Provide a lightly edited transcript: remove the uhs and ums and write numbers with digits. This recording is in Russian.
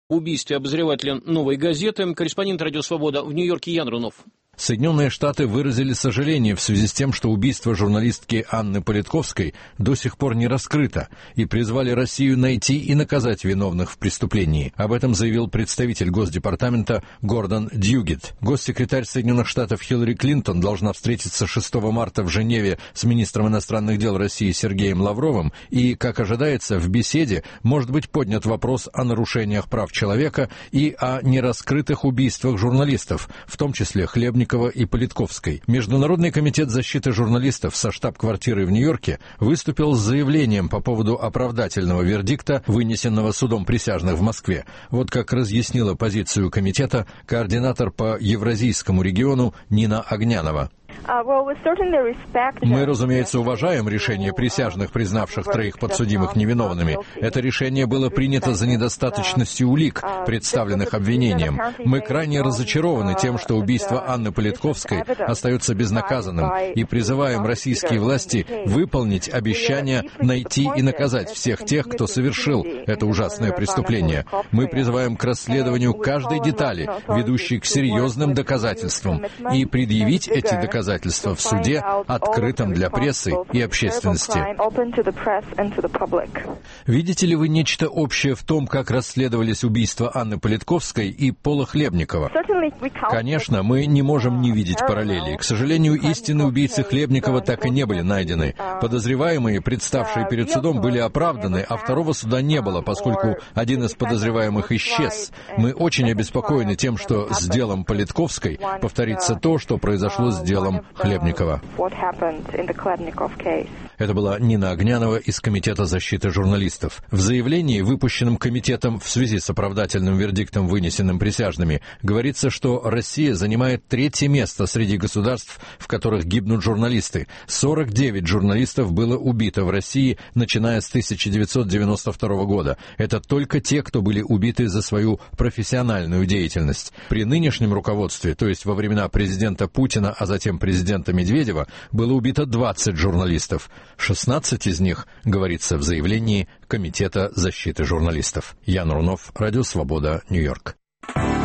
убийстве обозревателя «Новой газеты». Корреспондент «Радио Свобода» в Нью-Йорке Ян Рунов. Соединенные Штаты выразили сожаление в связи с тем, что убийство журналистки Анны Политковской до сих пор не раскрыто, и призвали Россию найти и наказать виновных в преступлении. Об этом заявил представитель Госдепартамента Гордон Дьюгет. Госсекретарь Соединенных Штатов Хиллари Клинтон должна встретиться 6 марта в Женеве с министром иностранных дел России Сергеем Лавровым, и, как ожидается, в беседе может быть поднят вопрос о нарушениях прав человека и о нераскрытых убийствах журналистов, в том числе Хлебникова и Политковской. Международный комитет защиты журналистов со штаб-квартирой в Нью-Йорке выступил с заявлением по поводу оправдательного вердикта, вынесенного судом присяжных в Москве. Вот как разъяснила позицию комитета координатор по Евразийскому региону Нина Огнянова. Мы, разумеется, уважаем решение присяжных, признавших троих подсудимых невиновными. Это решение было принято за недостаточностью улик, представленных обвинением. Мы крайне разочарованы тем, что убийство Анны Политковской остается безнаказанным, и призываем российские власти выполнить обещание найти и наказать всех тех, кто совершил это ужасное преступление. Мы призываем к расследованию каждой детали, ведущей к серьезным доказательствам, и предъявить эти доказательства в суде, открытом для прессы и общественности. Видите ли вы нечто общее в том, как расследовались убийства Анны Политковской и Пола Хлебникова? Конечно, мы не можем не видеть параллелей. К сожалению, истинные убийцы Хлебникова так и не были найдены. Подозреваемые, представшие перед судом, были оправданы, а второго суда не было, поскольку один из подозреваемых исчез. Мы очень обеспокоены тем, что с делом Политковской повторится то, что произошло с делом Хлебникова. Это была Нина Огнянова из Комитета защиты журналистов. В заявлении, выпущенном комитетом в связи с оправдательным вердиктом, вынесенным присяжными, говорится, что Россия занимает 3-е место среди государств, в которых гибнут журналисты. 49 журналистов было убито в России, начиная с 1992 года. Это только те, кто были убиты за свою профессиональную деятельность. При нынешнем руководстве, то есть во времена президента Путина, а затем президента Медведева, было убито 20 журналистов. 16 из них, говорится в заявлении Комитета защиты журналистов. Ян Рунов, Радио Свобода, Нью-Йорк.